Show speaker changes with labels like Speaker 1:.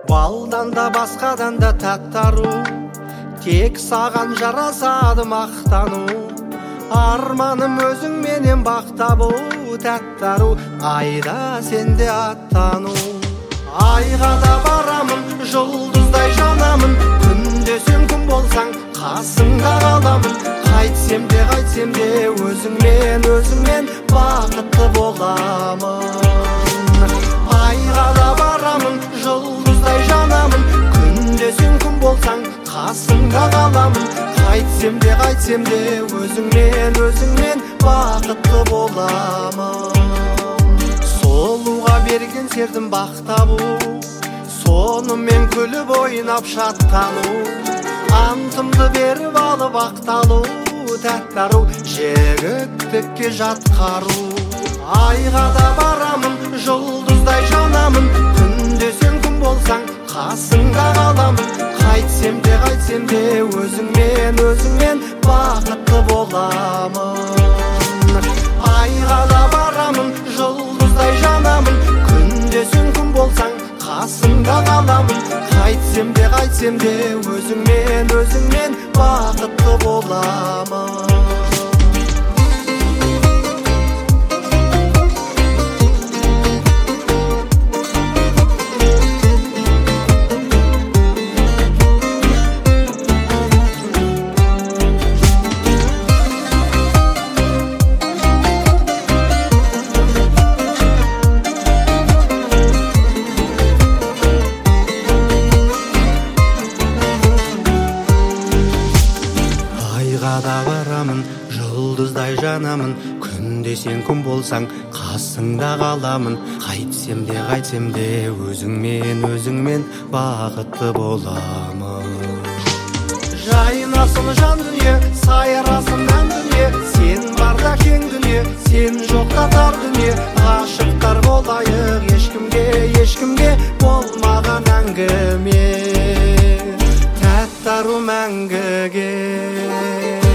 Speaker 1: балдан да басқадан да тәтті ару, тек саған жарасады мақтану. Арманым өзіңменен бақ табу, тәтті ару, айда сенде аттану. Айға да барамын, жұлдыздай жанамын, күнде сен күн болсаң қасыңда қаламын. Қайтсем де өзіңмен бақытты боламын. Айға да барамын, жұлдыздай жанамын, күнде сен күн болсаң қасыңда қаламын. Қайтсем де өзіңмен бақытты боламын. Солуға берген сердім бақ табу, сонымен күліп ойнап шаттану. Антымды беріп алып ақталу, тәтті ару, жігіттікке жатқару. Айға да барамын, жұлдыздай жанамын, күнде сен күн болсаң қасыңда қаламын. Қайтсем де өзіңмен бақытты боламын. Айға да барамын, жұлдыздай жанамын, күнде сен күн болсаң қасыңда қаламын. Қайтсем де өзіңмен бақытты боламын. Айға да барамын, жұлдыздай жанамын, күнде сен күн болсаң қасыңда қаламын. Қайтсем де өзіңмен бақытты боламын. Жайнасын жан дүние, сайрасын ән дүние, сен барда кең дүние, сен жоқта тар дүние. Ғашықтар болайық, ешкімге болмаған әңгіме, тәтті ару мәңгіге.